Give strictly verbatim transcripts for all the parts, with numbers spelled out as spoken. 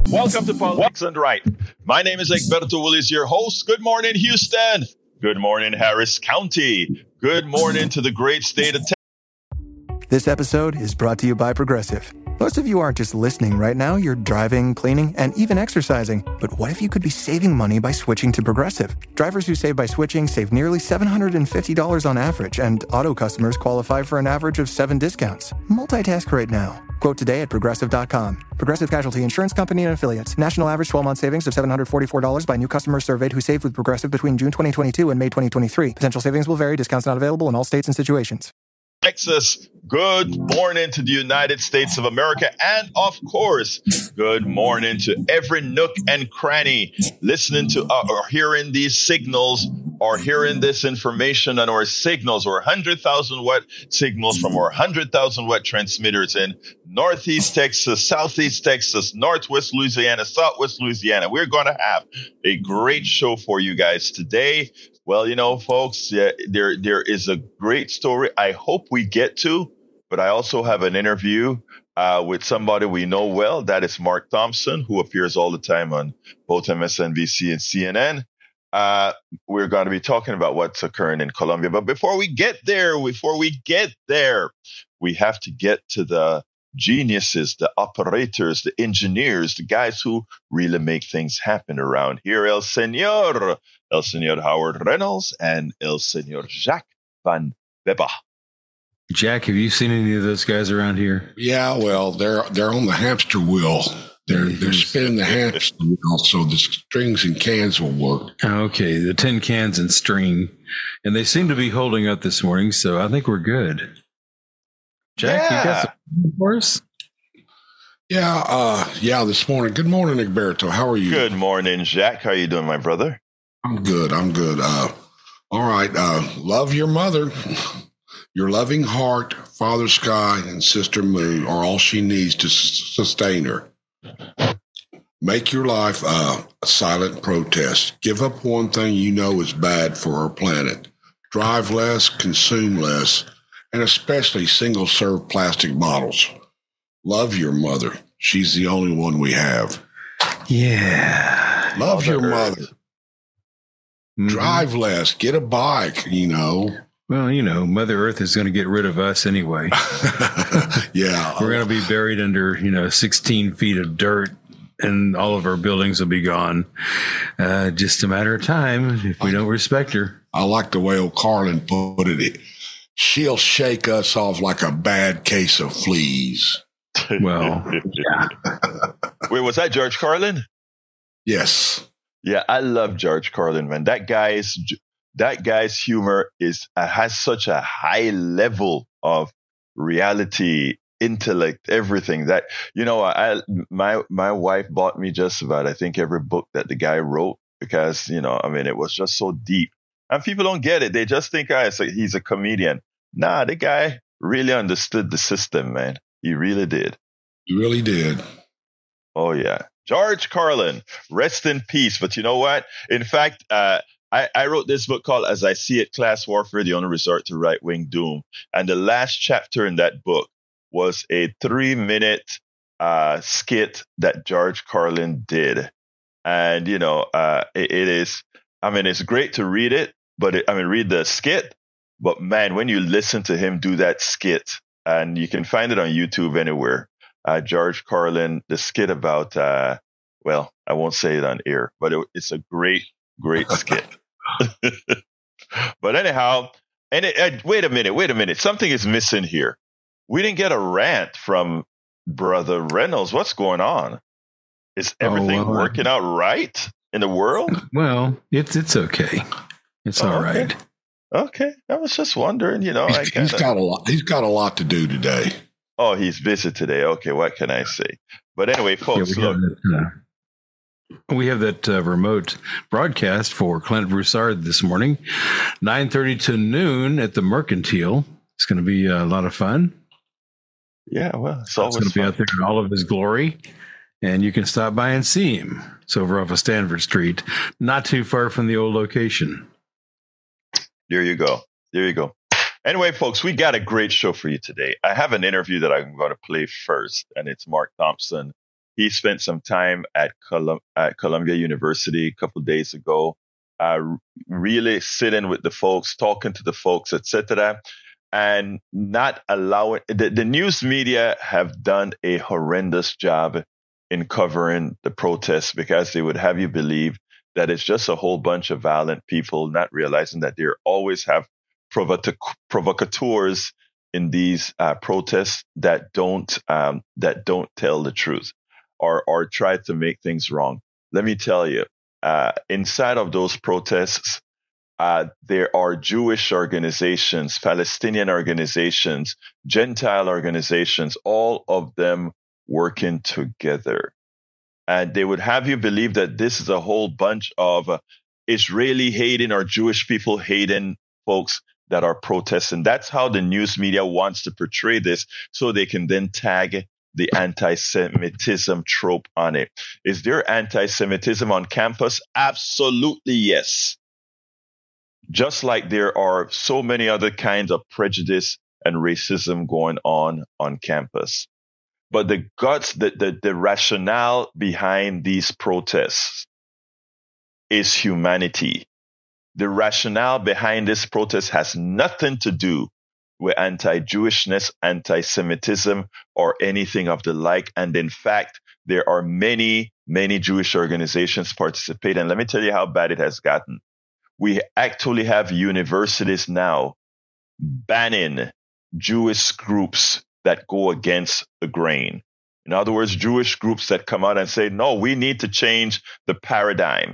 Welcome to Politics and Right. My name is Egberto Willis, your host. Good morning, Houston. Good morning, Harris County. Good morning to the great state of Texas. This episode is brought to you by Progressive. Most of you aren't just listening right now, you're driving, cleaning, and even exercising. But what if you could be saving money by switching to Progressive? Drivers who save by switching save nearly seven hundred fifty dollars on average, and auto customers qualify for an average of seven discounts. Multitask right now. Quote today at Progressive dot com. Progressive Casualty Insurance Company and Affiliates. National average twelve-month savings of seven hundred forty-four dollars by new customers surveyed who saved with Progressive between June twenty twenty-two and May twenty twenty-three. Potential savings will vary. Discounts not available in all states and situations. Texas, good morning to the United States of America, and of course, good morning to every nook and cranny listening to uh, or hearing these signals or hearing this information on our signals, or one hundred thousand watt signals from our one hundred thousand watt transmitters in Northeast Texas, Southeast Texas, Northwest Louisiana, Southwest Louisiana. We're going to have a great show for you guys today. Well, you know, folks, yeah, there there is a great story I hope we get to, but I also have an interview uh, with somebody we know well. That is Mark Thompson, who appears all the time on both M S N B C and C N N. Uh, we're going to be talking about what's occurring in Colombia. But before we get there, before we get there, we have to get to the geniuses, the operators, the engineers, the guys who really make things happen around here. El Señor, El Señor Howard Reynolds, and El Señor Jacques Van Weber. Jack, have you seen any of those guys around here? Yeah, well, they're they're on the hamster wheel. They're they're spinning the hamster wheel so the strings and cans will work. Okay, the tin cans and string, and they seem to be holding up this morning, so I think we're good. Jack, yeah. You got some for us? Yeah, uh, yeah. This morning. Good morning, Egberto. How are you? Good morning, Jack. How are you doing, my brother? I'm good. I'm good. Uh, all right. Uh, love your mother. Your loving heart, Father Sky, and Sister Moon are all she needs to s- sustain her. Make your life uh, a silent protest. Give up one thing you know is bad for our planet. Drive less, consume less, and especially single-serve plastic bottles. Love your mother. She's the only one we have. Yeah. Love your Earth. mother. Mm-hmm. Drive less. Get a bike, you know. Well, you know, Mother Earth is going to get rid of us anyway. Yeah. We're going to be buried under, you know, sixteen feet of dirt, and all of our buildings will be gone. Uh, just a matter of time if we don't respect her. I like the way old Carlin put it. She'll shake us off like a bad case of fleas. Well, yeah. Wait, was that George Carlin? Yes. Yeah, I love George Carlin, man. That guy's that guy's humor is uh, has such a high level of reality, intellect, everything that, you know, I my my wife bought me just about, I think, every book that the guy wrote, because, you know, I mean, it was just so deep. And people don't get it. They just think, ah, it's like he's a comedian. Nah, the guy really understood the system, man. He really did. He really did. Oh, yeah. George Carlin, rest in peace. But you know what? In fact, uh, I, I wrote this book called As I See It, Class Warfare, The Only Resort to Right-Wing Doom. And the last chapter in that book was a three-minute uh, skit that George Carlin did. And, you know, uh, it, it is, I mean, it's great to read it, but it, I mean, read the skit. But, man, when you listen to him do that skit, and you can find it on YouTube anywhere, uh, George Carlin, the skit about, uh, well, I won't say it on air, but it, it's a great, great skit. But anyhow, and it, uh, wait a minute, wait a minute. Something is missing here. We didn't get a rant from Brother Reynolds. What's going on? Is everything oh, well, working out right in the world? Well, it's it's okay. It's oh, all okay. right. Okay, I was just wondering. You know, he's, I kinda... he's got a lot. He's got a lot to do today. Oh, he's busy today. Okay, what can I say? But anyway, folks, yeah, we look. Have that, uh, we have that uh, remote broadcast for Clint Broussard this morning, nine thirty to noon at the Mercantile. It's going to be a lot of fun. Yeah, well, it's always going to be fun. out there in all of his glory, and you can stop by and see him. It's over off of Stanford Street, not too far from the old location. There you go. There you go. Anyway, folks, we got a great show for you today. I have an interview that I'm going to play first, and it's Mark Thompson. he spent some time at, Colum- at Columbia University a couple of days ago, uh, really sitting with the folks, talking to the folks, et cetera, and not allowing the, the news media have done a horrendous job in covering the protests, because they would have you believe that it's just a whole bunch of violent people, not realizing that they always have provoc- provocateurs in these uh, protests that don't um, that don't tell the truth or or try to make things wrong. Let me tell you, uh, inside of those protests, uh, there are Jewish organizations, Palestinian organizations, Gentile organizations, all of them working together. And they would have you believe that this is a whole bunch of uh, Israeli hating or Jewish people hating folks that are protesting. That's how the news media wants to portray this, so they can then tag the anti-Semitism trope on it. Is there anti-Semitism on campus? Absolutely, yes. Just like there are so many other kinds of prejudice and racism going on on campus. But the guts, the, the, the rationale behind these protests is humanity. The rationale behind this protest has nothing to do with anti-Jewishness, anti-Semitism, or anything of the like. And in fact, there are many, many Jewish organizations participating. And let me tell you how bad it has gotten. We actually have universities now banning Jewish groups that go against the grain. In other words, Jewish groups that come out and say, no, we need to change the paradigm.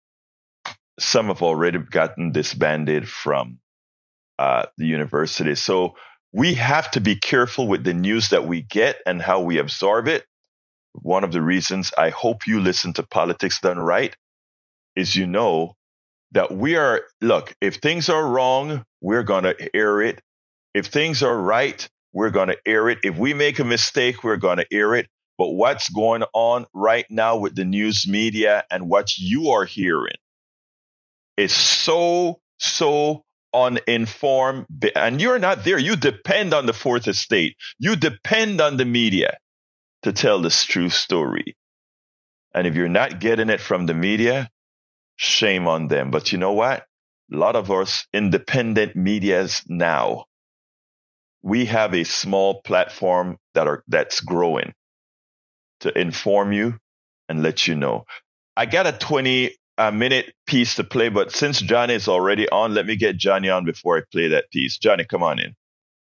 Some have already gotten disbanded from uh, the university. So we have to be careful with the news that we get and how we absorb it. One of the reasons I hope you listen to Politics Done Right is you know that we are, look, if things are wrong, we're going to air it. If things are right, we're going to air it. If we make a mistake, we're going to air it. But what's going on right now with the news media and what you are hearing is so, so uninformed. And you're not there. You depend on the fourth estate. You depend on the media to tell this true story. And if you're not getting it from the media, shame on them. But you know what? A lot of us independent medias now, we have a small platform that are that's growing to inform you and let you know. I got a twenty uh, minute piece to play, but since Johnny is already on, let me get Johnny on before I play that piece. Johnny, come on in.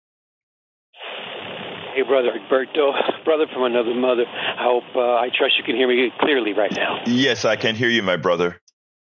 Hey, Brother Egberto, brother from another mother. I hope, uh, I trust you can hear me clearly right now. Yes, I can hear you, my brother.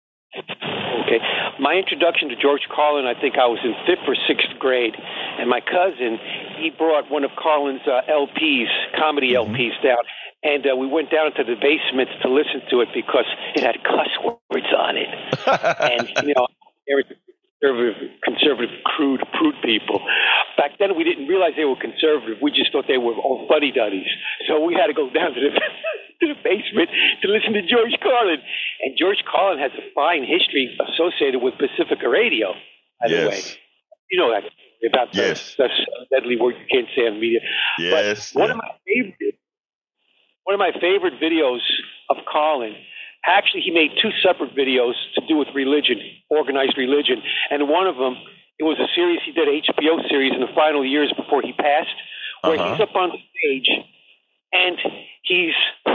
Okay. My introduction to George Carlin, I think I was in fifth or sixth grade, and my cousin, he brought one of Carlin's uh, L Ps, comedy mm-hmm. L Ps down, and uh, we went down to the basement to listen to it because it had cuss words on it. And, you know, there was conservative, conservative, crude, prude people. Back then, we didn't realize they were conservative. We just thought they were all fuddy-duddies. So we had to go down to the to the basement to listen to George Carlin. And George Carlin has a fine history associated with Pacifica Radio, by yes. the way. You know that about the, yes. that's a deadly word you can't say on the media. Yes. But one yeah. of my favorite, one of my favorite videos of Carlin. Actually, he made two separate videos to do with religion, organized religion, and one of them, it was a series he did, an H B O series in the final years before he passed, where uh-huh. he's up on stage and he's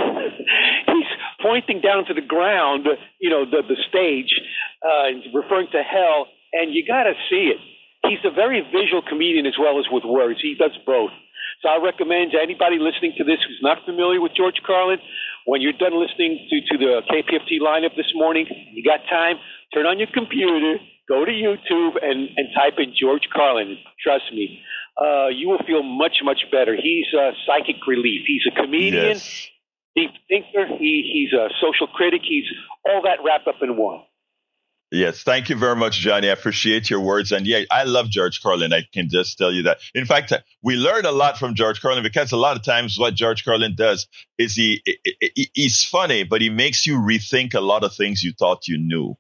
he's pointing down to the ground, you know, the the stage, uh, referring to hell, and you got to see it. He's a very visual comedian as well as with words. He does both. So I recommend to anybody listening to this who's not familiar with George Carlin, when you're done listening to, to the K P F T lineup this morning, you got time, turn on your computer, go to YouTube, and, and type in George Carlin. Trust me, uh, you will feel much, much better. He's a psychic relief. He's a comedian, yes. deep thinker. He, he's a social critic. He's all that wrapped up in one. Yes, thank you very much, Johnny. I appreciate your words. And yeah, I love George Carlin. I can just tell you that. In fact, we learn a lot from George Carlin because a lot of times what George Carlin does is he he's funny, but he makes you rethink a lot of things you thought you knew.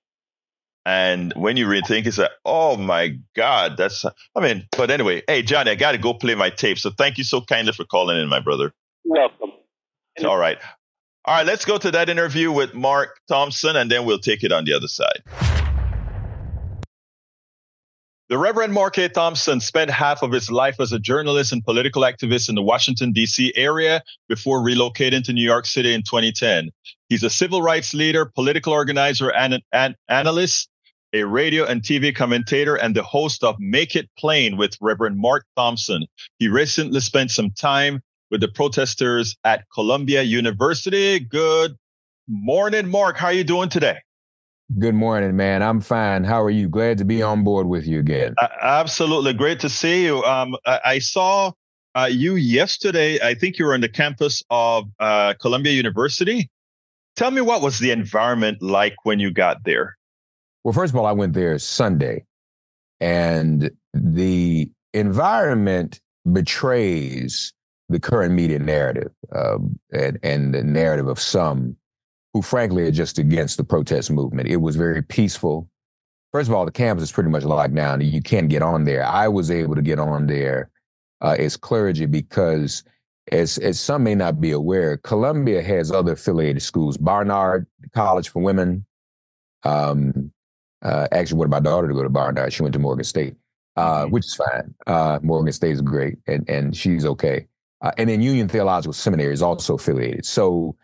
And when you rethink, it's like, oh my God, that's, I mean, but anyway, hey, Johnny, I got to go play my tape. So thank you so kindly for calling in, my brother. You're welcome. All right. All right, let's go to that interview with Mark Thompson, and then we'll take it on the other side. The Reverend Mark A. Thompson spent half of his life as a journalist and political activist in the Washington, D C area before relocating to New York City in twenty ten. He's a civil rights leader, political organizer, and an, an analyst, a radio and T V commentator, and the host of Make It Plain with Reverend Mark Thompson. He recently spent some time with the protesters at Columbia University. Good morning, Mark. How are you doing today? Good morning, man. I'm fine. How are you? Glad to be on board with you again. Uh, absolutely. Great to see you. Um, I, I saw uh, you yesterday. I think you were on the campus of uh, Columbia University. Tell me, what was the environment like when you got there? Well, first of all, I went there Sunday, and the environment betrays the current media narrative um, and, and the narrative of some who frankly are just against the protest movement. It was very peaceful. First of all, the campus is pretty much locked down. You can't get on there. I was able to get on there uh, as clergy because, as, as some may not be aware, Columbia has other affiliated schools. Barnard College for Women. Um, uh, actually wanted my daughter to go to Barnard. She went to Morgan State, uh, which is fine. Uh, Morgan State is great, and, and she's okay. Uh, and then Union Theological Seminary is also affiliated. So,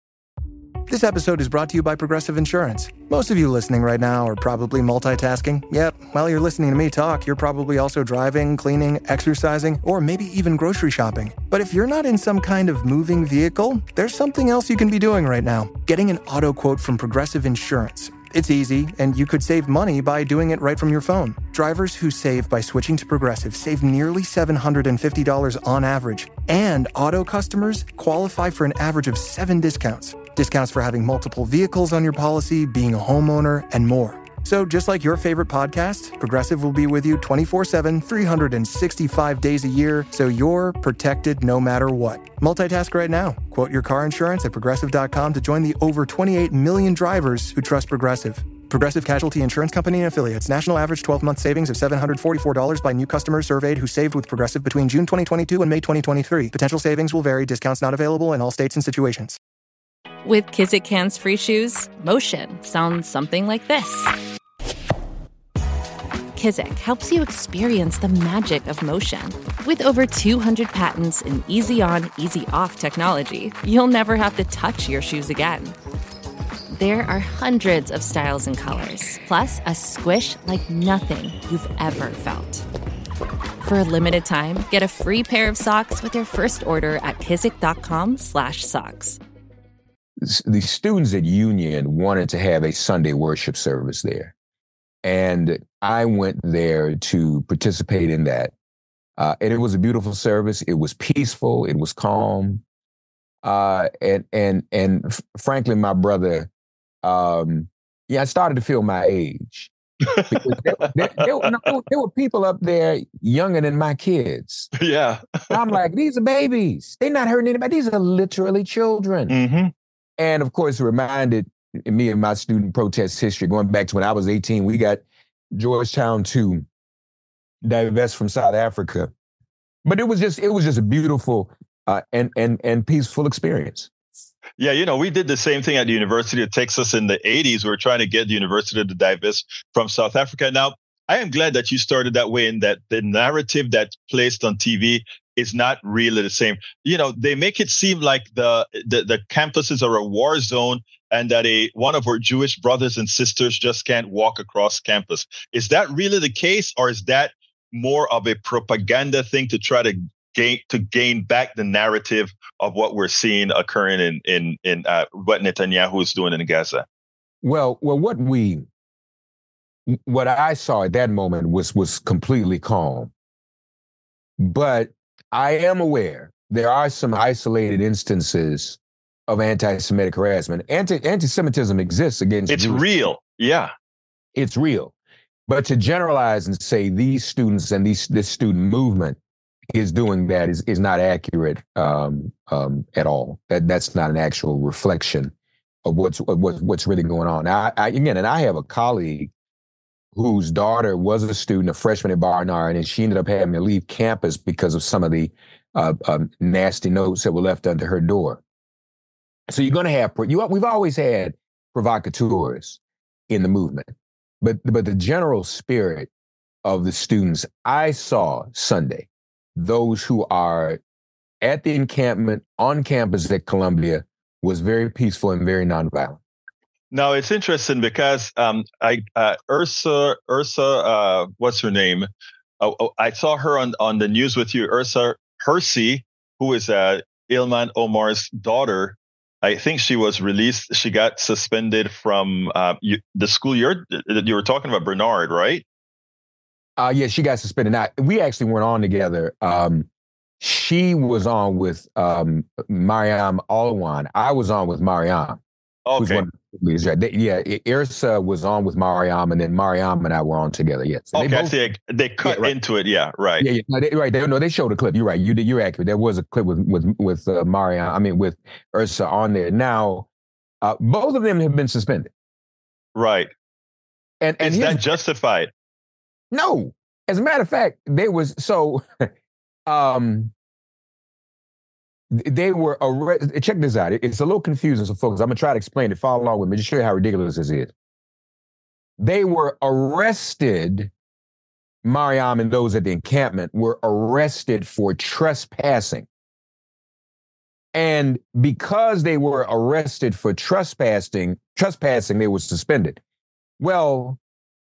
This episode is brought to you by Progressive Insurance. Most of you listening right now are probably multitasking. Yep, while you're listening to me talk, you're probably also driving, cleaning, exercising, or maybe even grocery shopping. But if you're not in some kind of moving vehicle, there's something else you can be doing right now. Getting an auto quote from Progressive Insurance. It's easy, and you could save money by doing it right from your phone. Drivers who save by switching to Progressive save nearly seven hundred fifty dollars on average. And auto customers qualify for an average of seven discounts. Discounts for having multiple vehicles on your policy, being a homeowner, and more. So just like your favorite podcast, Progressive will be with you twenty-four seven, three hundred sixty-five days a year, so you're protected no matter what. Multitask right now. Quote your car insurance at Progressive dot com to join the over twenty-eight million drivers who trust Progressive. Progressive Casualty Insurance Company and Affiliates. National average twelve-month savings of seven hundred forty-four dollars by new customers surveyed who saved with Progressive between June twenty twenty-two and May twenty twenty-three. Potential savings will vary. Discounts not available in all states and situations. With Kizik hands-free shoes, motion sounds something like this. Kizik helps you experience the magic of motion. With over two hundred patents and easy-on, easy-off technology, you'll never have to touch your shoes again. There are hundreds of styles and colors, plus a squish like nothing you've ever felt. For a limited time, get a free pair of socks with your first order at kizik.com slash socks. The students at Union wanted to have a Sunday worship service there. And I went there to participate in that. Uh, and it was a beautiful service. It was peaceful. It was calm. Uh, and, and, and f- frankly, my brother, um, yeah, I started to feel my age. there, there, there, were, no, there were people up there younger than my kids. Yeah. I'm like, these are babies. They're not hurting anybody. These are literally children. Mm-hmm. And of course, it reminded me of my student protest history going back to when I was eighteen. We got Georgetown to divest from South Africa, but it was just it was just a beautiful uh, and and and peaceful experience. Yeah, you know, we did the same thing at the University of Texas in the eighties. We were trying to get the university to divest from South Africa. Now, I am glad that you started that way, and that the narrative that's placed on T V is not really the same. You know, they make it seem like the, the the campuses are a war zone, and that a one of our Jewish brothers and sisters just can't walk across campus. Is that really the case, or is that more of a propaganda thing to try to gain to gain back the narrative of what we're seeing occurring in in in uh, what Netanyahu is doing in Gaza? Well, well, what we what I saw at that moment was was completely calm, but I am aware there are some isolated instances of anti-Semitic harassment. Anti anti-Semitism exists against It's Jews. real. Yeah. It's real. But to generalize and say these students and these this student movement is doing that is, is not accurate um, um, at all. That that's not an actual reflection of what's of what, what's really going on. Now, I, I, again, and I have a colleague whose daughter was a student, a freshman at Barnard, and she ended up having to leave campus because of some of the uh, um, nasty notes that were left under her door. So you're going to have, you, we've always had provocateurs in the movement, but, but the general spirit of the students I saw Sunday, those who are at the encampment on campus at Columbia, was very peaceful and very nonviolent. Now it's interesting because um, I uh, Ursa Ursa uh, what's her name? Uh, I saw her on, on the news with you, Ursa Hersey, who is uh, Ilhan Omar's daughter. I think she was released. She got suspended from uh, you, the school you're you were talking about, Bernard, right? Uh, yeah, she got suspended. Now, we actually weren't on together. Um, she was on with um, Mariam Alwan. I was on with Mariam. Okay. One of the leaders, right? They, yeah, Irsa was on with Mariam, and then Mariam and I were on together. Yes. Okay, they both, I see. They cut yeah, right. into it. Yeah, right. Yeah, yeah. No, they, right. They, no, they showed a clip. You're right. You, you're accurate. There was a clip with with with uh, Mariam. I mean, with Irsa on there. Now, uh, both of them have been suspended. Right. And and is that justified? No. As a matter of fact, they was so. um, They were arrested. Check this out. It's a little confusing, so folks, I'm going to try to explain it. Follow along with me. Just show you how ridiculous this is. They were arrested, Mariam and those at the encampment were arrested for trespassing. And because they were arrested for trespassing, trespassing, they were suspended. Well,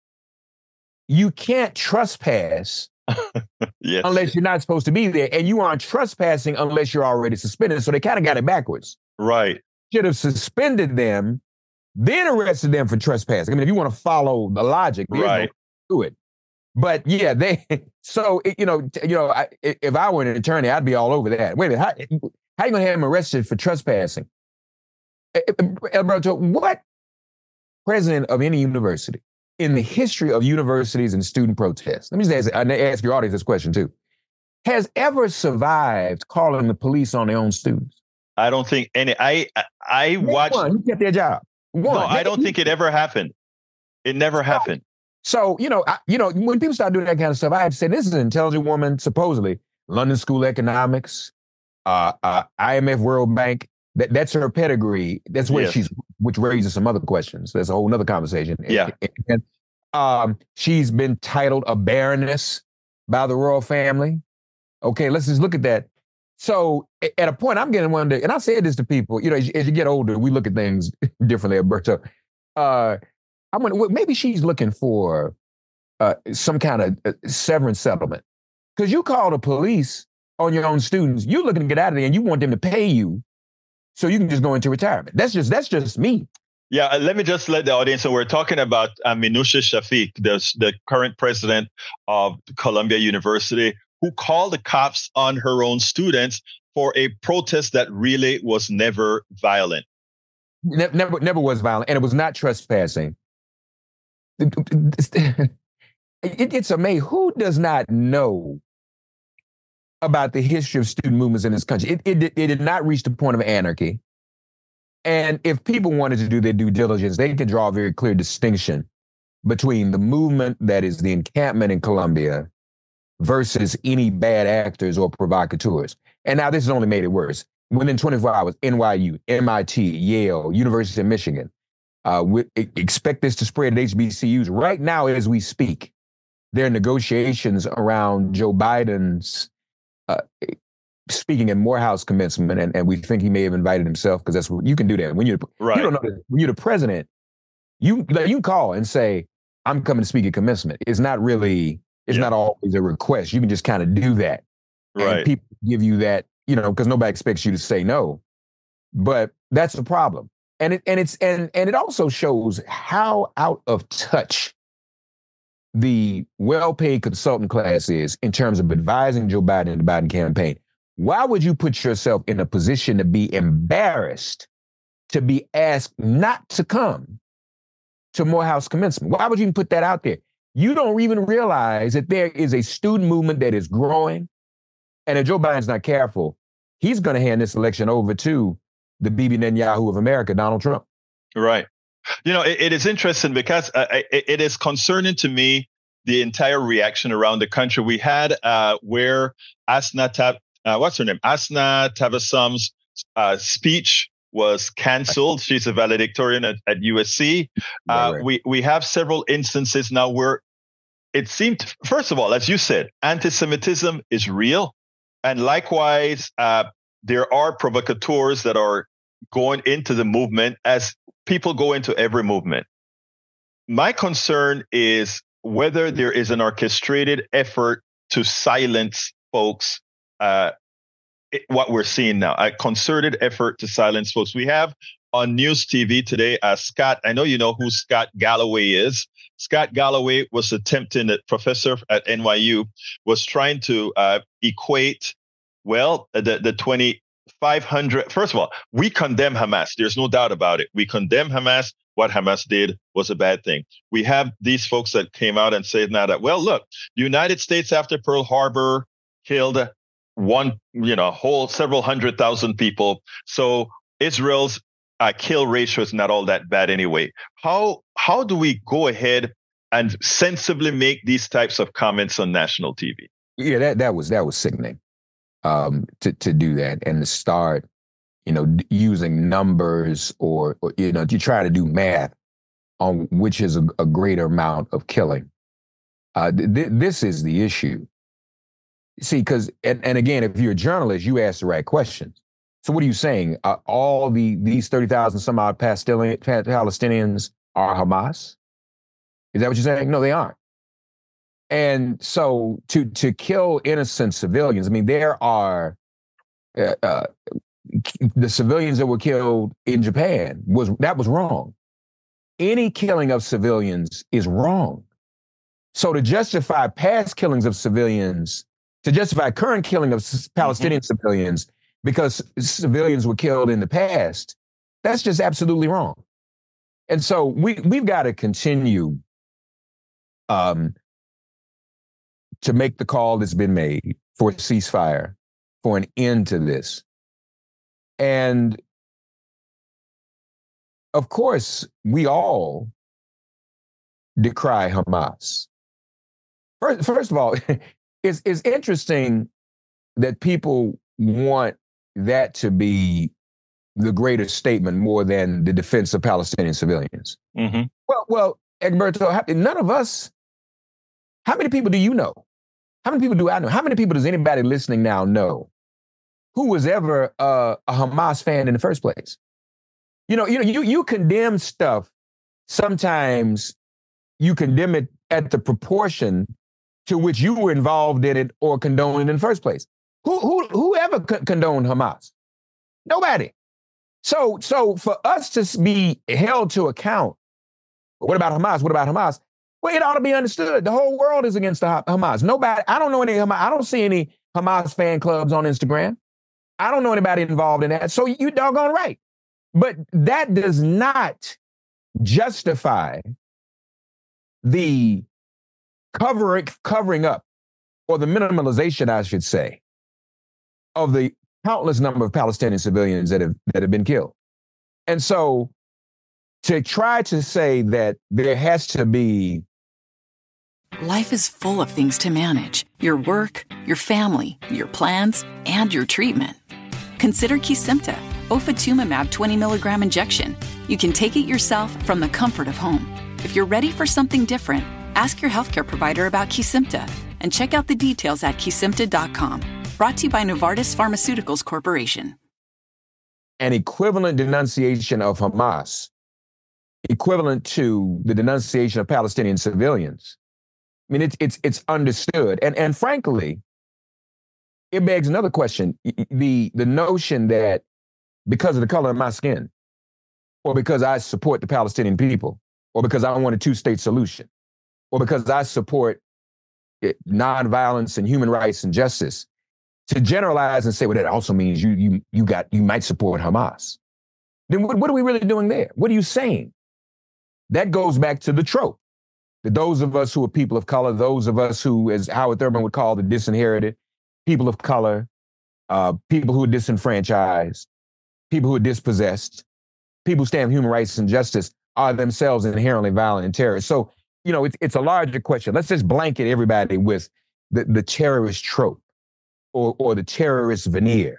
you can't trespass yes. unless you're not supposed to be there, and you aren't trespassing unless you're already suspended. So they kind of got it backwards. Right. Should have suspended them, then arrested them for trespassing. I mean, if you want to follow the logic, right, no do it. But yeah, they. So it, you know, you know, I, if I were an attorney, I'd be all over that. Wait a minute, how, how are you gonna have him arrested for trespassing? Alberto, what president of any university in the history of universities and student protests, let me just ask, I ask your audience this question too, has ever survived calling the police on their own students? I don't think any. I I watched. One, who kept their job. One. No, I don't think it ever happened. It never happened. So you know, I, you know, when people start doing that kind of stuff, I have to say this is an intelligent woman, supposedly London School of Economics, uh, uh, I M F, World Bank. That that's her pedigree. That's where yes. she's, which raises some other questions. That's a whole nother conversation. Yeah. And, and, um, she's been titled a baroness by the royal family. Okay, let's just look at that. So at a point, I'm getting to wonder, and I said this to people, you know, as, as you get older, we look at things differently, Alberto. Uh, I'm wondering, well, maybe she's looking for uh, some kind of uh, severance settlement. Because you call the police on your own students, you're looking to get out of there and you want them to pay you so you can just go into retirement. That's just that's just me. Yeah, uh, let me just let the audience know we're talking about uh, Minouche Shafik, the, the current president of Columbia University, who called the cops on her own students for a protest that really was never violent. Ne- never, never was violent, and it was not trespassing. It, it, it's amazing. Who does not know about the history of student movements in this country? It, it, it did not reach the point of anarchy. And if people wanted to do their due diligence, they could draw a very clear distinction between the movement that is the encampment in Columbia versus any bad actors or provocateurs. And now this has only made it worse. Within twenty-four hours, N Y U, M I T, Yale, University of Michigan, uh, we expect this to spread at H B C Us. Right now, as we speak, there are negotiations around Joe Biden's uh, speaking at Morehouse commencement, and, and we think he may have invited himself, because that's what you can do that when you're right. You don't know that when you're the president. You you call and say, "I'm coming to speak at commencement." It's not really. It's yeah. not always a request. You can just kind of do that, right? And people give you that, you know, because nobody expects you to say no. But that's the problem, and it and it's and and it also shows how out of touch the well-paid consultant class is in terms of advising Joe Biden and the Biden campaign. Why would you put yourself in a position to be embarrassed to be asked not to come to Morehouse commencement? Why would you even put that out there? You don't even realize that there is a student movement that is growing, and if Joe Biden's not careful, he's going to hand this election over to the Bibi Netanyahu of America, Donald Trump. Right. You know, it, it is interesting because uh, it, it is concerning to me, the entire reaction around the country. We had uh, where Asna Tab, uh, what's her name? Asna Tabassam's uh, speech was canceled. She's a valedictorian at, at U S C. Uh, Right, right. We we have several instances now where it seemed, first of all, as you said, anti-Semitism is real. And likewise, uh, there are provocateurs that are going into the movement as people go into every movement. My concern is whether there is an orchestrated effort to silence folks, uh, it- what we're seeing now, a concerted effort to silence folks. We have on News T V today, uh, Scott, I know you know who Scott Galloway is. Scott Galloway was attempting, a professor at N Y U, was trying to uh, equate, well, the, the twenty-five hundred. First of all, we condemn Hamas. There's no doubt about it. We condemn Hamas. What Hamas did was a bad thing. We have these folks that came out and said now that, well, look, the United States after Pearl Harbor killed one, you know, whole several hundred thousand people. So Israel's uh, kill ratio is not all that bad anyway. How how do we go ahead and sensibly make these types of comments on national T V? Yeah, that that was that was sickening. Um, to to do that and to start, you know, d- using numbers or, or you know, to try to do math on which is a, a greater amount of killing. Uh, th- th- this is the issue. See, because and, and again, if you're a journalist, you ask the right questions. So what are you saying? Uh, all the these thirty thousand some odd Palestinian, Palestinians are Hamas? Is that what you're saying? No, they aren't. And so to to kill innocent civilians, I mean, there are uh, uh, the civilians that were killed in Japan was that was wrong. Any killing of civilians is wrong. So to justify past killings of civilians, to justify current killing of s- Palestinian mm-hmm. civilians because civilians were killed in the past, that's just absolutely wrong. And so we we've got to continue um, to make the call that's been made for a ceasefire, for an end to this. And of course, we all decry Hamas. First, first of all, it's, it's interesting that people want that to be the greatest statement more than the defense of Palestinian civilians. Mm-hmm. Well, well, Egberto, how- none of us, how many people do you know? How many people do I know? How many people does anybody listening now know who was ever uh, a Hamas fan in the first place? You know, you know, you you condemn stuff. Sometimes you condemn it at the proportion to which you were involved in it or condoned it in the first place. Who who who ever c- condoned Hamas? Nobody. So so for us to be held to account, what about Hamas? What about Hamas? Well, it ought to be understood. The whole world is against the Ha- Hamas. Nobody. I don't know any Hamas. I don't see any Hamas fan clubs on Instagram. I don't know anybody involved in that. So you doggone right. But that does not justify the covering covering up or the minimalization, I should say, of the countless number of Palestinian civilians that have that have been killed. And so to try to say that there has to be Life is full of things to manage. Your work, your family, your plans, and your treatment. Consider Kesimpta, ofatumumab twenty milligram injection. You can take it yourself from the comfort of home. If you're ready for something different, ask your healthcare provider about Kesimpta and check out the details at kesimpta dot com. Brought to you by Novartis Pharmaceuticals Corporation. an equivalent denunciation of Hamas, equivalent to the denunciation of Palestinian civilians. I mean, it's it's it's understood, and and frankly, it begs another question: the the notion that because of the color of my skin, or because I support the Palestinian people, or because I want a two-state solution, or because I support nonviolence and human rights and justice, to generalize and say, well, that also means you you you got you might support Hamas. Then what, what are we really doing there? What are you saying? That goes back to the trope that those of us who are people of color, those of us who, as Howard Thurman would call the disinherited, people of color, uh, people who are disenfranchised, people who are dispossessed, people who stand for human rights and justice are themselves inherently violent and terrorists. So, you know, it's, it's a larger question. Let's just blanket everybody with the, the terrorist trope or, or the terrorist veneer.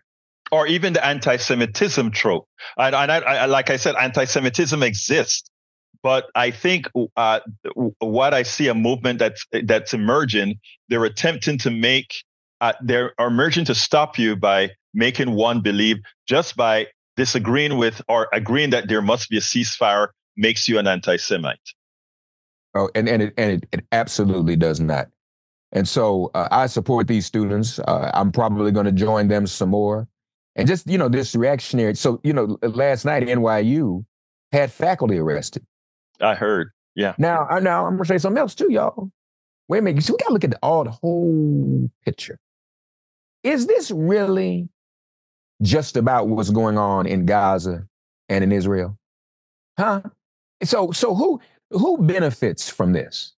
or even the anti-Semitism trope. And, and I, I, like I said, anti-Semitism exists. But I think uh, what I see a movement that's that's emerging, they're attempting to make, uh, they're emerging to stop you by making one believe just by disagreeing with or agreeing that there must be a ceasefire makes you an anti-Semite. Oh, and, and, it, and it, it absolutely does not. And so uh, I support these students. Uh, I'm probably going to join them some more. And just, you know, this reactionary. So, you know, last night N Y U had faculty arrested. I heard. Yeah. Now, I now I'm gonna say something else too, y'all. Wait a minute. You see, we gotta look at the, all the whole picture. Is this really just about what's going on in Gaza and in Israel? Huh? So, so who who benefits from this?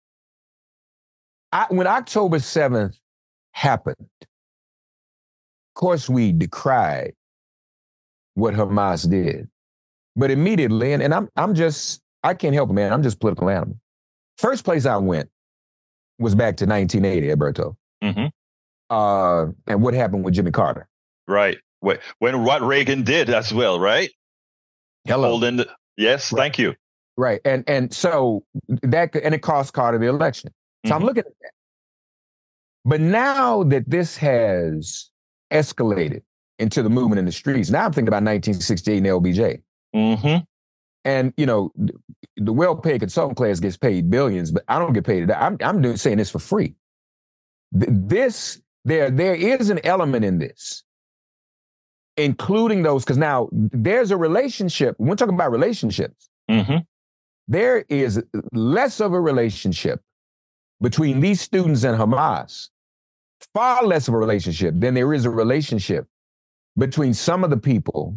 I, when October seventh happened, of course, we decried what Hamas did, but immediately, and, and I'm I'm just. I can't help it, man. I'm just a political animal. First place I went was back to nineteen eighty, Alberto. Mm-hmm. Uh, and what happened with Jimmy Carter? Right. When what Reagan did as well, right? Hello. Holding the, yes, right. Thank you. Right. And and so that, and it cost Carter the election. So mm-hmm. I'm looking at that. But now that this has escalated into the movement in the streets, now I'm thinking about nineteen sixty-eight and L B J. Mm-hmm. And, you know, the well-paid consultant class gets paid billions, but I don't get paid. I'm, I'm doing, saying this for free. This, there, there is an element in this, including those, because now there's a relationship. We're talking about relationships. Mm-hmm. There is less of a relationship between these students and Hamas, far less of a relationship than there is a relationship between some of the people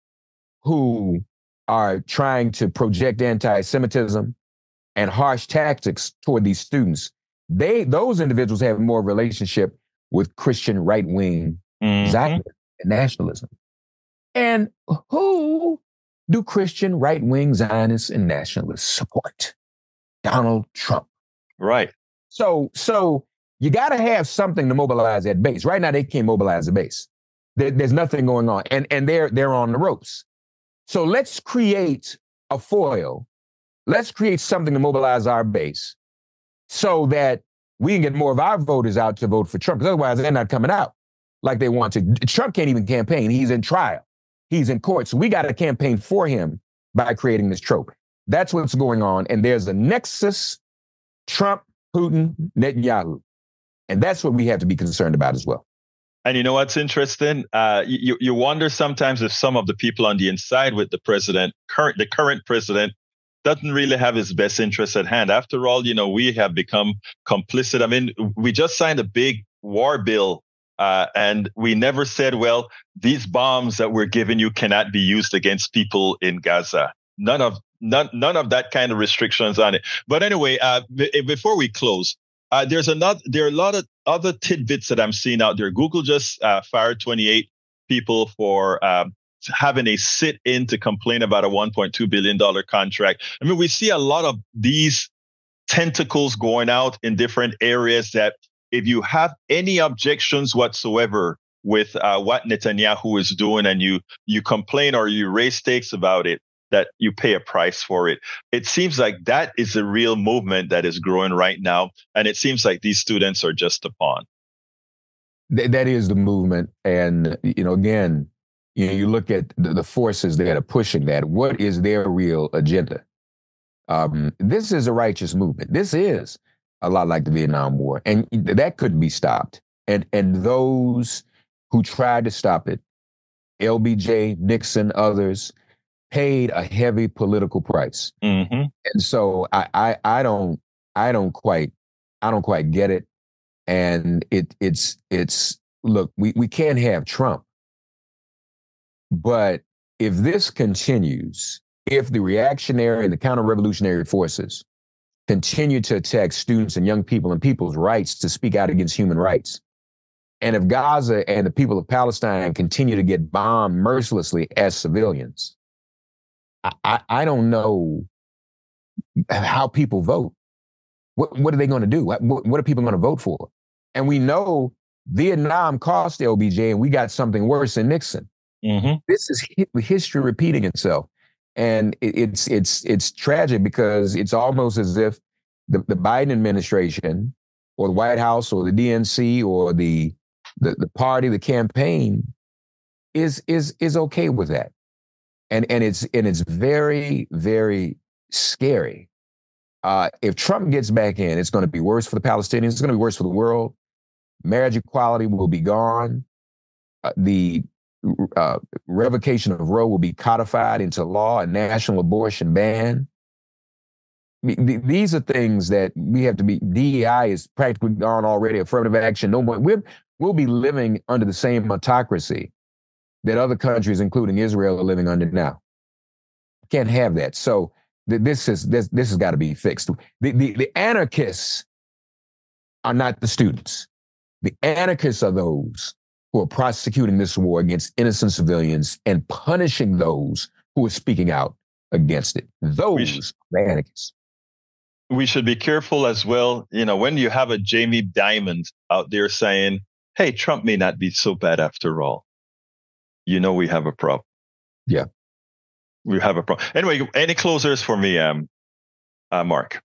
who are trying to project anti-Semitism and harsh tactics toward these students. They, those individuals have more of a relationship with Christian right-wing mm-hmm. Zionism and nationalism. And who do Christian right-wing Zionists and nationalists support? Donald Trump. Right. So, so you got to have something to mobilize that base. Right now, they can't mobilize the base. There, there's nothing going on, and and they're they're on the ropes. So let's create a foil. Let's create something to mobilize our base so that we can get more of our voters out to vote for Trump, because otherwise they're not coming out like they want to. Trump can't even campaign. He's in trial. He's in court. So we got to campaign for him by creating this trope. That's what's going on. And there's a nexus, Trump, Putin, Netanyahu. And that's what we have to be concerned about as well. And you know what's interesting? Uh, you you wonder sometimes if some of the people on the inside with the president, current the current president, doesn't really have his best interests at hand. After all, you know, we have become complicit. I mean, we just signed a big war bill, uh, and we never said, well, these bombs that we're giving you cannot be used against people in Gaza. None of none none of that kind of restrictions on it. But anyway, uh, b- before we close. Uh, there's another. There are a lot of other tidbits that I'm seeing out there. Google just uh, fired twenty-eight people for um, having a sit-in to complain about a one point two billion dollars contract. I mean, we see a lot of these tentacles going out in different areas that if you have any objections whatsoever with uh, what Netanyahu is doing and you you complain or you raise stakes about it, that you pay a price for it. It seems like that is a real movement that is growing right now. And it seems like these students are just a pawn. Th- that is the movement. And, you know, again, you know, you look at the, the forces that are pushing that. What is their real agenda? Um, this is a righteous movement. This is a lot like the Vietnam War. And that couldn't be stopped. And, and those who tried to stop it, L B J, Nixon, others, paid a heavy political price. Mm-hmm. And so I, I I don't I don't quite I don't quite get it. And it it's it's look, we, we can't have Trump. But if this continues, if the reactionary and the counter-revolutionary forces continue to attack students and young people and people's rights to speak out against human rights, and if Gaza and the people of Palestine continue to get bombed mercilessly as civilians, I, I don't know how people vote. What, what are they going to do? What, what are people going to vote for? And we know Vietnam cost L B J, and we got something worse than Nixon. Mm-hmm. This is history repeating itself. And it, it's it's it's tragic because it's almost as if the, the Biden administration or the White House or the D N C or the the, the party, the campaign is is is okay with that. And and it's and it's very, very scary. Uh, if Trump gets back in, it's going to be worse for the Palestinians. It's going to be worse for the world. Marriage equality will be gone. Uh, the uh, revocation of Roe will be codified into law, a national abortion ban. These are things that we have to be. D E I is practically gone already. Affirmative action, no more. We're, we'll be living under the same autocracy that other countries, including Israel, are living under now. Can't have that. So th- this is this this has got to be fixed. The, the the anarchists are not the students. The anarchists are those who are prosecuting this war against innocent civilians and punishing those who are speaking out against it. Those should, are the anarchists. We should be careful as well. You know, when you have a Jamie Dimon out there saying, hey, Trump may not be so bad after all, you know we have a problem. Yeah. We have a problem. Anyway, any closers for me, um, uh, Mark?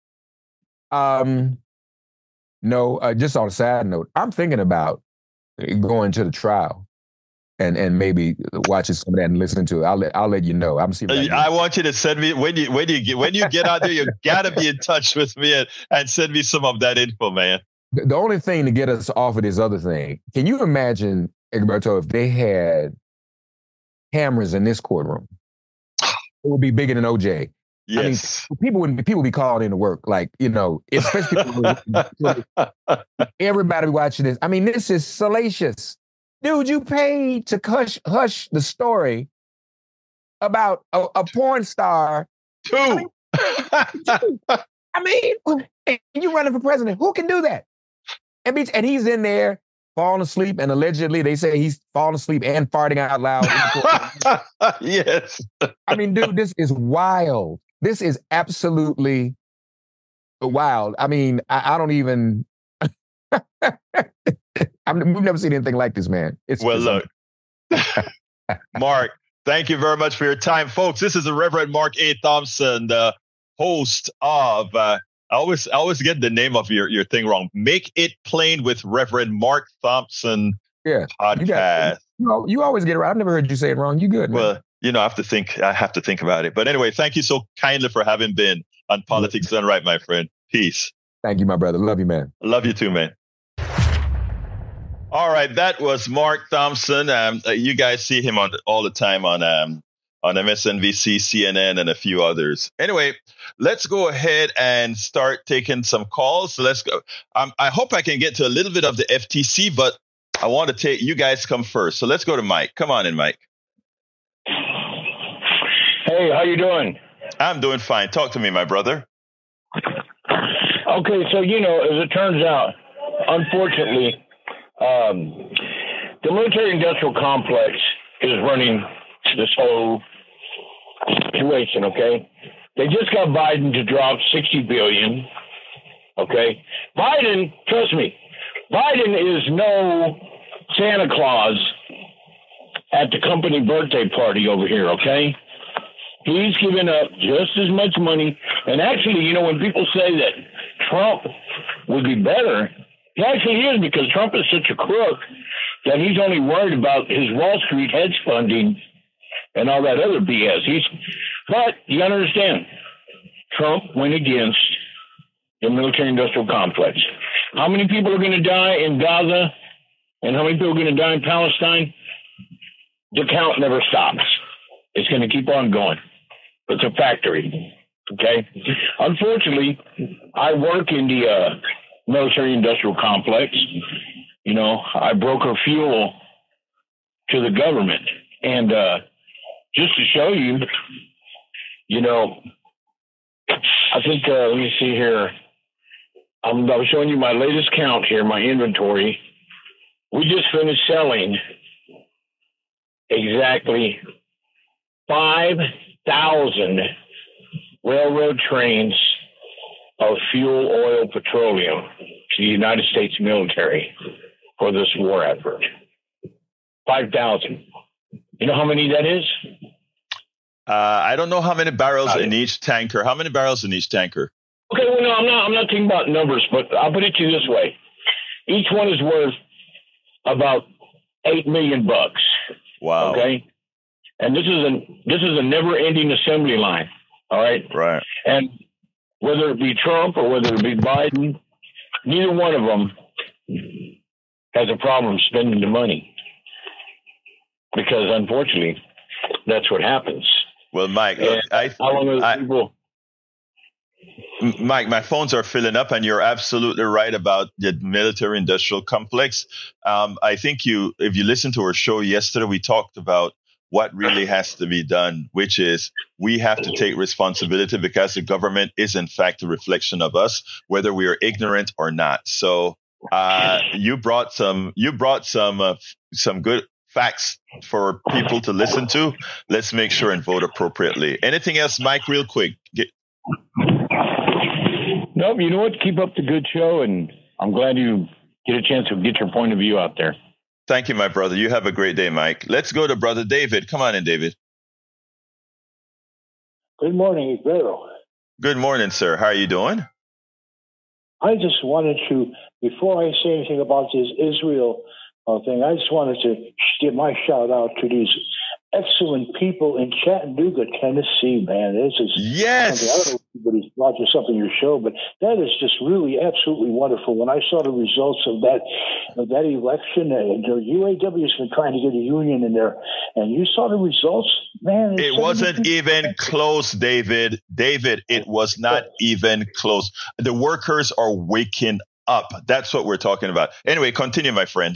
Um, no, uh, just on a side note, I'm thinking about going to the trial and and maybe watching some of that and listening to it. I'll let I'll let you know. I'm seeing. I, I want you to send me when you when you get when you get out there. You gotta be in touch with me and, and send me some of that info, man. The, the only thing to get us off of this other thing. Can you imagine, Egberto, if they had cameras in this courtroom? It would be bigger than O J. Yes. I mean, people wouldn't be, people would be calling into work, like, you know, especially people, everybody watching this. I mean, this is salacious. Dude, you paid to hush, hush the story about a, a porn star. Two. I mean, I mean, and you running for president. Who can do that? And, be, and he's in there falling asleep, and allegedly they say he's falling asleep and farting out loud. Yes. I mean, dude, this is wild. This is absolutely wild. I mean, I, I don't even. I mean, we've never seen anything like this, man. It's well, look, Mark, thank you very much for your time, folks. This is the Reverend Mark A. Thompson, the host of. Uh, I always, I always get the name of your, your thing wrong. Make It Plain with Reverend Mark Thompson. Yeah, podcast. You, got, you, know, you always get it right. I've never heard you say it wrong. You good, man. Well, you know, I have to think. I have to think about it. But anyway, thank you so kindly for having been on Politics Done Right, my friend. Peace. Thank you, my brother. Love you, man. Love you too, man. All right, that was Mark Thompson. Um, you guys see him on all the time on um, on M S N B C, C N N, and a few others. Anyway, let's go ahead and start taking some calls. So let's go. Um, I hope I can get to a little bit of the F T C, but I want to take you guys come first. So let's go to Mike. Come on in, Mike. Hey, how you doing? I'm doing fine. Talk to me, my brother. Okay, so, you know, as it turns out, unfortunately, um, the military-industrial complex is running this whole situation, okay? They just got Biden to drop sixty billion dollars, okay? Biden, trust me, Biden is no Santa Claus at the company birthday party over here, okay? He's given up just as much money. And actually, you know, when people say that Trump would be better, he actually is, because Trump is such a crook that he's only worried about his Wall Street hedge funding and all that other B S. He's, but you got to understand, Trump went against the military-industrial complex. How many people are going to die in Gaza and how many people are going to die in Palestine? The count never stops. It's going to keep on going. It's a factory, okay? Unfortunately, I work in the uh, military-industrial complex. You know, I broker fuel to the government. And uh, just to show you, you know, I think, uh, let me see here. I'm, I'm showing you my latest count here, my inventory. We just finished selling exactly five thousand railroad trains of fuel oil petroleum to the United States military for this war effort. five thousand. You know how many that is? Uh, I don't know how many barrels in each tanker. How many barrels in each tanker? Okay, well, no, I'm not. I'm not talking about numbers, but I'll put it to you this way: each one is worth about eight million bucks. Wow. Okay, and this is a this is a never-ending assembly line. All right. Right. And whether it be Trump or whether it be Biden, neither one of them has a problem spending the money, because unfortunately, that's what happens. Well, Mike, look, I, how long are the I, people? Mike, my phones are filling up, and you're absolutely right about the military-industrial complex. Um, I think you, if you listened to our show yesterday, we talked about what really has to be done, which is we have to take responsibility, because the government is, in fact, a reflection of us, whether we are ignorant or not. So uh, you brought some, you brought some, uh, some good facts for people to listen to. Let's make sure and vote appropriately. Anything else, Mike, real quick? Get- No, you know what? Keep up the good show, and I'm glad you get a chance to get your point of view out there. Thank you, my brother. You have a great day, Mike. Let's go to Brother David. Come on in, David. Good morning, Vero. Good morning, sir. How are you doing? I just wanted to, before I say anything about this Israel uh, thing, I just wanted to give my shout out to these excellent people in Chattanooga, Tennessee, man. This is yes. something, I don't know if anybody's brought this up in your show, but that is just really absolutely wonderful. When I saw the results of that of that election, and the U A W has been trying to get a union in there, and you saw the results, man. It wasn't even close, David. David, it was not even close. The workers are waking up. That's what we're talking about. Anyway, continue, my friend.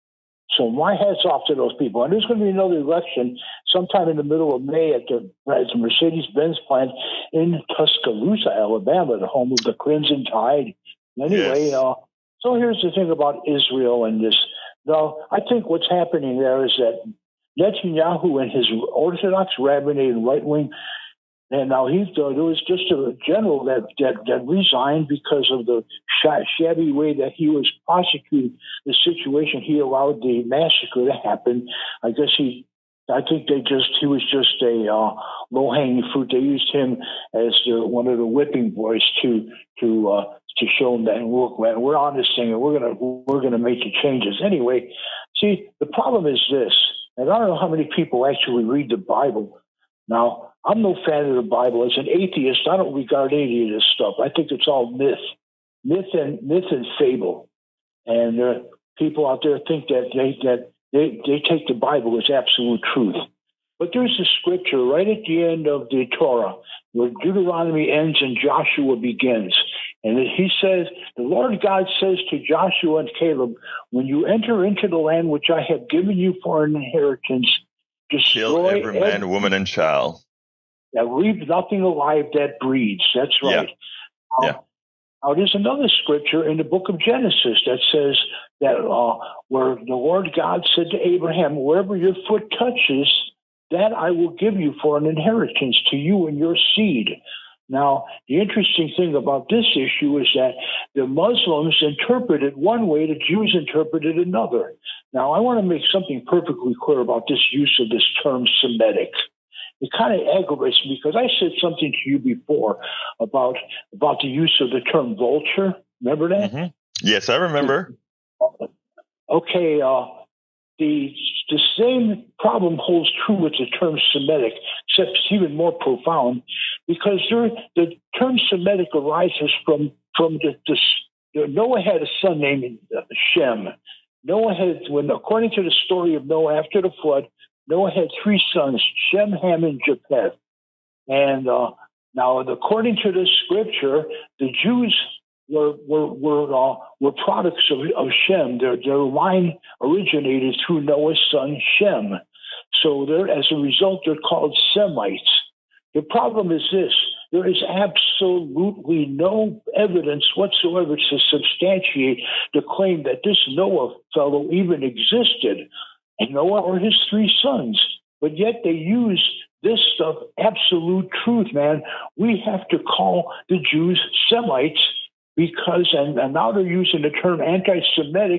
So my hat's off to those people. And there's going to be another election sometime in the middle of May at the, at the Mercedes-Benz plant in Tuscaloosa, Alabama, the home of the Crimson Tide. Anyway, yes. uh, so here's the thing about Israel and this. Now, I think what's happening there is that Netanyahu and his Orthodox rabbinate and right-wing, and now he there was just a general that, that, that resigned because of the shabby way that he was prosecuting the situation. He allowed the massacre to happen. I guess he, I think they just, he was just a uh, low-hanging fruit. They used him as the, one of the whipping boys to to uh, to show them that, look, man, we're on this thing and we're gonna we're gonna make the changes anyway. See, the problem is this, and I don't know how many people actually read the Bible. Now, I'm no fan of the Bible. As an atheist, I don't regard any of this stuff. I think it's all myth, myth and myth and fable. And uh, people out there think that they that they, they take the Bible as absolute truth. But there's a scripture right at the end of the Torah where Deuteronomy ends and Joshua begins. And he says, the Lord God says to Joshua and Caleb, when you enter into the land which I have given you for an inheritance, destroy kill every man, every, woman, and child. That leave nothing alive that breeds. That's right. Yeah. Uh, yeah. Now, there's another scripture in the book of Genesis that says that uh, where the Lord God said to Abraham, wherever your foot touches, that I will give you for an inheritance to you and your seed. Now, the interesting thing about this issue is that the Muslims interpret it one way, the Jews interpret it another. Now, I want to make something perfectly clear about this use of this term Semitic. It kind of aggravates me because I said something to you before about about the use of the term vulture. Remember that? Mm-hmm. Yes, I remember. Okay, uh, the the same problem holds true with the term Semitic, except it's even more profound because there, the term Semitic arises from from the, the Noah had a son named Shem. Noah had, when according to the story of Noah after the flood, Noah had three sons, Shem, Ham, and Japheth. And uh, now, according to this scripture, the Jews were were were, uh, were products of, of Shem. Their their line originated through Noah's son Shem. So, they're, as a result, they're called Semites. The problem is this: there is absolutely no evidence whatsoever to substantiate the claim that this Noah fellow even existed. Noah or his three sons, but yet they use this stuff, absolute truth, man. We have to call the Jews Semites because, and, and now they're using the term anti-Semitic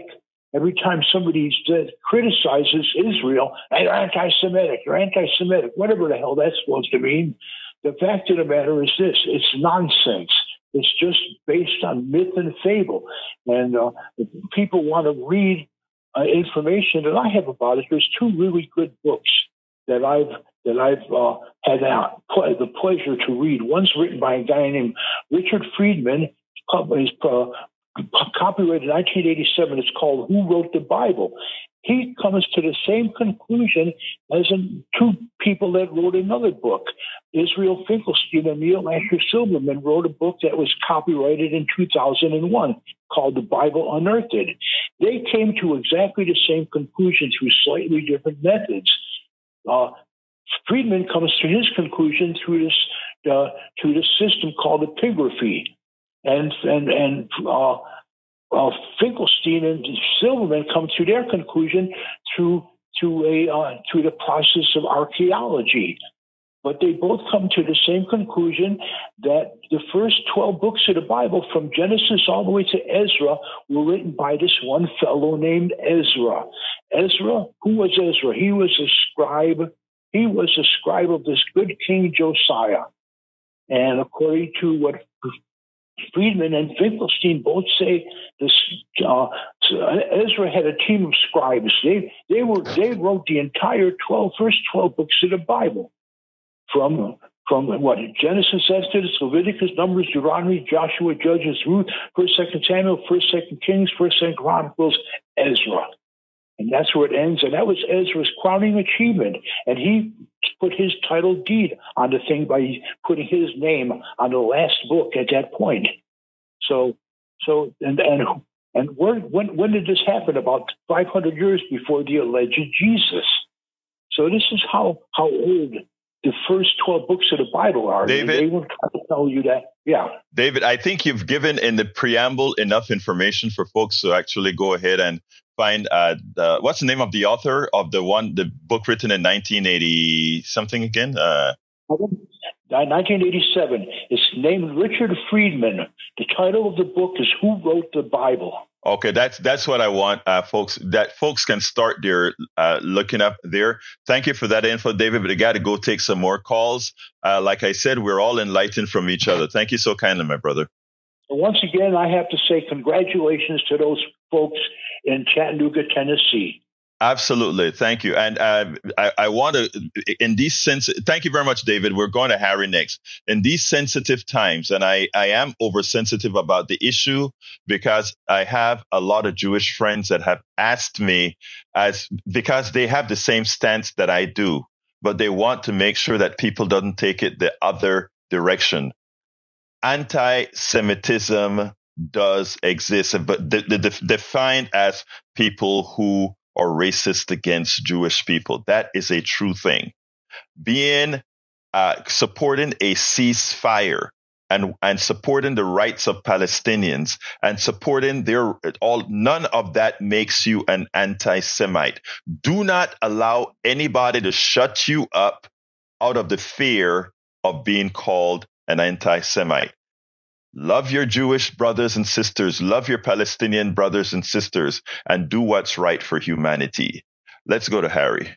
every time somebody criticizes Israel, you're anti-Semitic, you're anti-Semitic, whatever the hell that's supposed to mean. The fact of the matter is this: it's nonsense. It's just based on myth and fable. And uh, if people want to read uh, information that I have about it, there's two really good books that I've that I've uh, had out, the pleasure to read. One's written by a guy named Richard Friedman. It's uh, copyrighted in nineteen eighty-seven. It's called Who Wrote the Bible? He comes to the same conclusion as in two people that wrote another book. Israel Finkelstein and Neil Asher Silverman wrote a book that was copyrighted in two thousand one called The Bible Unearthed. They came to exactly the same conclusion through slightly different methods. Uh, Friedman comes to his conclusion through this uh, through this system called epigraphy, and and and uh, uh, Finkelstein and Silverman come to their conclusion through through a uh, through the process of archaeology. But they both come to the same conclusion that the first twelve books of the Bible, from Genesis all the way to Ezra, were written by this one fellow named Ezra. Ezra, who was Ezra? He was a scribe. He was a scribe of this good King Josiah. And according to what Friedman and Finkelstein both say, this uh, Ezra had a team of scribes. They they were they wrote the entire twelve first twelve books of the Bible. From from what Genesis, Exodus, Leviticus, Numbers, Deuteronomy, Joshua, Judges, Ruth, First, Second Samuel, First, Second Kings, First, Second Chronicles, Ezra, and that's where it ends. And that was Ezra's crowning achievement. And he put his title deed on the thing by putting his name on the last book at that point. So, so and and and where, when when did this happen? About five hundred years before the alleged Jesus. So this is how how old the first twelve books of the Bible are. David, they were trying to tell you that. Yeah. David, I think you've given in the preamble enough information for folks to actually go ahead and find uh, the, what's the name of the author of the one, the book written in nineteen eighty something again? Uh, nineteen eighty-seven. It's named Richard Friedman. The title of the book is Who Wrote the Bible? Okay, that's that's what I want, uh, folks. That folks can start their uh, looking up there. Thank you for that info, David. But I got to go take some more calls. Uh, like I said, we're all enlightened from each other. Thank you so kindly, my brother. Once again, I have to say congratulations to those folks in Chattanooga, Tennessee. Absolutely. Thank you. And uh, I, I want to, in these sense, thank you very much, David. We're going to Harry next. In these sensitive times, and I, I am oversensitive about the issue because I have a lot of Jewish friends that have asked me, as because they have the same stance that I do, but they want to make sure that people don't take it the other direction. Anti-Semitism does exist, but the, the, the, defined as people who or racist against Jewish people. That is a true thing. Being uh, supporting a ceasefire and and supporting the rights of Palestinians and supporting their all, none of that makes you an anti-Semite. Do not allow anybody to shut you up out of the fear of being called an anti-Semite. Love your Jewish brothers and sisters. Love your Palestinian brothers and sisters, and do what's right for humanity. Let's go to Harry.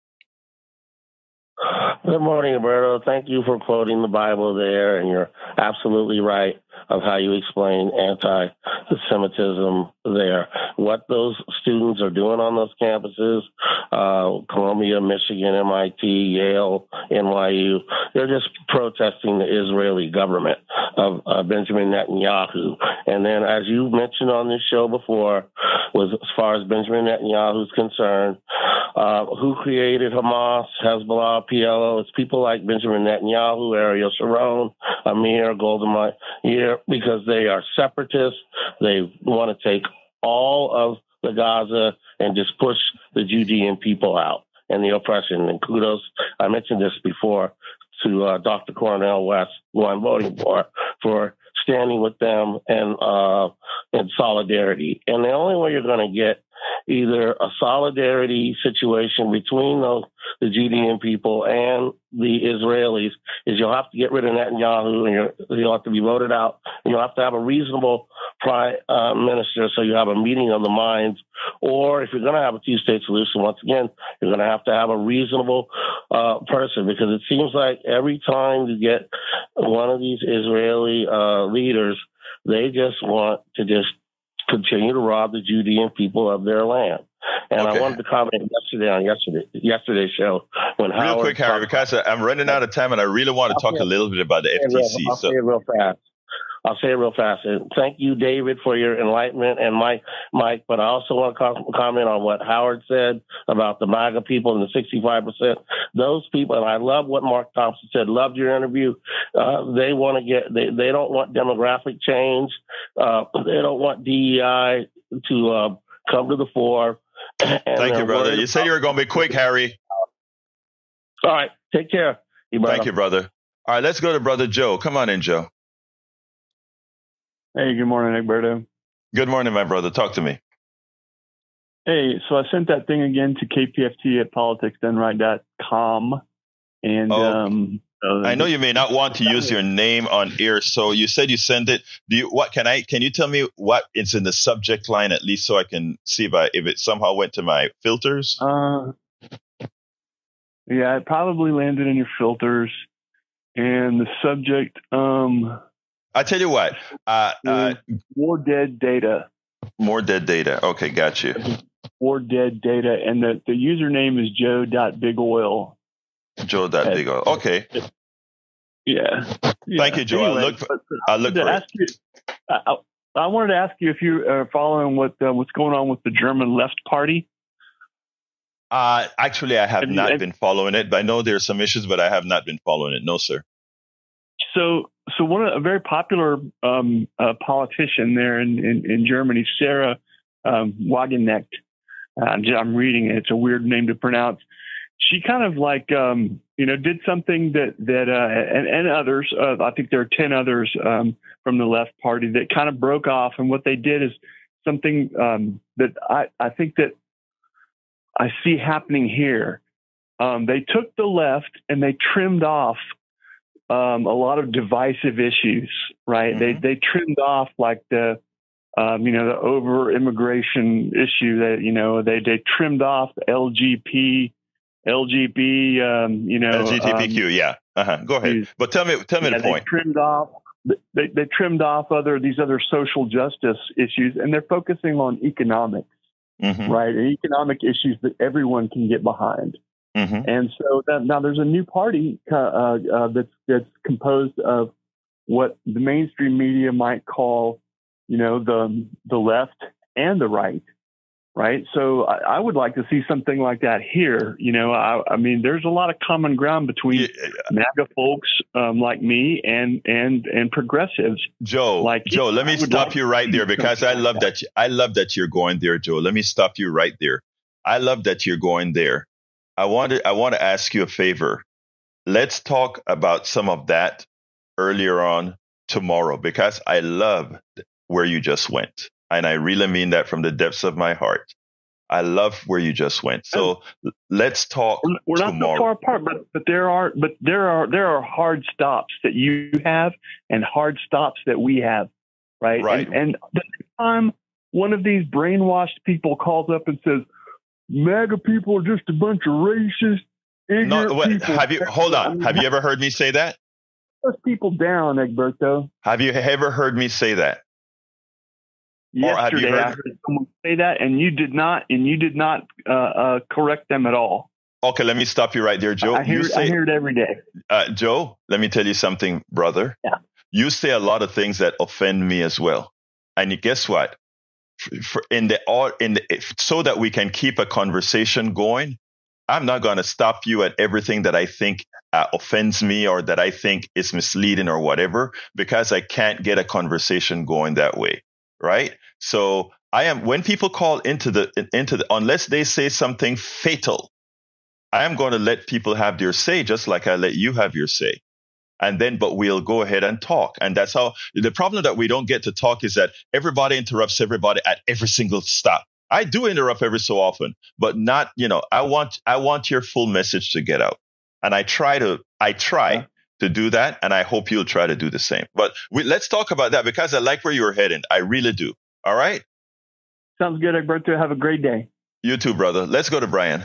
Good morning, Roberto. Thank you for quoting the Bible there, and you're absolutely right of how you explain anti-Semitism there. What those students are doing on those campuses, uh, Columbia, Michigan, M I T, Yale, N Y U, they're just protesting the Israeli government of uh, Benjamin Netanyahu. And then, as you mentioned on this show before, was as far as Benjamin Netanyahu is concerned, uh, who created Hamas, Hezbollah, P L O? It's people like Benjamin Netanyahu, Ariel Sharon, Amir, Golda Meir, because they are separatists. They want to take all of the Gaza and just push the Judean people out and the oppression. And kudos, I mentioned this before, to uh, Doctor Cornel West, who I'm voting for, for standing with them and uh, in solidarity. And the only way you're going to get either a solidarity situation between those, the Judean people and the Israelis, is you'll have to get rid of Netanyahu, and you're, you'll have to be voted out, and you'll have to have a reasonable prime uh, minister, so you have a meeting of the minds. Or if you're going to have a two-state solution, once again, you're going to have to have a reasonable uh, person, because it seems like every time you get one of these Israeli uh, leaders, they just want to just continue to rob the Judean people of their land. And okay. I wanted to comment yesterday on yesterday yesterday's show when real Howard quick, Harry, because I'm running out of time, and I really want to talk a little bit about the F T C. I'll so. say it real fast. I'll say it real fast. And thank you, David, for your enlightenment, and Mike, Mike. But I also want to com- comment on what Howard said about the MAGA people and the sixty-five percent. Those people, and I love what Mark Thompson said. Loved your interview. Uh, they want to get. They, they don't want demographic change. Uh, they don't want D E I to uh, come to the fore. Thank you, brother. You said you were going to be quick, Harry. All right. Take care. You Thank you, brother. All right, let's go to Brother Joe. Come on in, Joe. Hey, good morning, Egberto. Good morning, my brother. Talk to me. Hey, so I sent that thing again to K P F T at politics done right dot com. And oh, um, uh, I know you may not want to use your name on air, so you said you sent it. Do you? What can I? Can you tell me what it's in the subject line at least, so I can see if I, if it somehow went to my filters? Uh, yeah, it probably landed in your filters, and the subject. Um, I tell you what. Uh, uh, more dead data. More dead data. Okay, got you. More dead data, and the the username is Joe dot Big Oil. Joe dot Big Oil. Okay. Yeah. Thank yeah. you, Joe. Anyway, I look. For, I look for ask you, I, I wanted to ask you if you are following what uh, what's going on with the German Left Party. Uh, actually, I have have not you, been following it. I know there's some issues, but I have not been following it. No, sir. So, so one of, a very popular um, uh, politician there in, in, in Germany, Sarah um, Wagenknecht. Uh, I'm reading it. It's a weird name to pronounce. She kind of like, um, you know, did something that, that uh, and, and others, uh, I think there are ten others um, from the left party that kind of broke off. And what they did is something um, that I, I think that I see happening here. Um, they took the left and they trimmed off Um, a lot of divisive issues, right? Mm-hmm. They they trimmed off like the, um, you know, the over immigration issue that, you know, they, they trimmed off the L G P, L G B, um, you know. L G B T Q, um, yeah. Uh-huh. Go ahead. But tell me, tell me yeah, the point. They trimmed off, they, they trimmed off other, these other social justice issues, and they're focusing on economics, mm-hmm. right? And economic issues that everyone can get behind. Mm-hmm. And so that, now there's a new party uh, uh, that's that's composed of what the mainstream media might call, you know, the the left and the right, right? So I, I would like to see something like that here. You know, I, I mean, there's a lot of common ground between yeah. MAGA folks um, like me and and and progressives. Joe, like Joe, let me stop like you right there because I love like that. that. I love that you're going there, Joe. Let me stop you right there. I love that you're going there. I want to I want to ask you a favor. Let's talk about some of that earlier on tomorrow, because I love where you just went. And I really mean that from the depths of my heart. I love where you just went. So and let's talk we're, we're tomorrow. We're not so far apart, but, but there are but there are there are hard stops that you have and hard stops that we have. Right. Right. And, and the time one of these brainwashed people calls up and says, MAGA people are just a bunch of racist, ignorant no, what, people. Have you hold on? I mean, have you ever heard me say that? Those people down, Egberto. Have you ever heard me say that? Yesterday, or have you heard... I heard someone say that, and you did not, and you did not uh, uh, correct them at all. Okay, let me stop you right there, Joe. I hear, you say, I hear it every day. Uh, Joe, let me tell you something, brother. Yeah. You say a lot of things that offend me as well, and you, guess what? For in the all in the, if, so that we can keep a conversation going, I'm not going to stop you at everything that I think uh, offends me or that I think is misleading or whatever, because I can't get a conversation going that way, right? So I am when people call into the into the unless they say something fatal, I am going to let people have their say, just like I let you have your say. And then, but we'll go ahead and talk. And that's how the problem that we don't get to talk is that everybody interrupts everybody at every single stop. I do interrupt every so often, but not, you know, I want, I want your full message to get out. And I try to, I try yeah. to do that. And I hope you'll try to do the same. But we, let's talk about that because I like where you're heading. I really do. All right. Sounds good, Egberto. Have a great day. You too, brother. Let's go to Brian.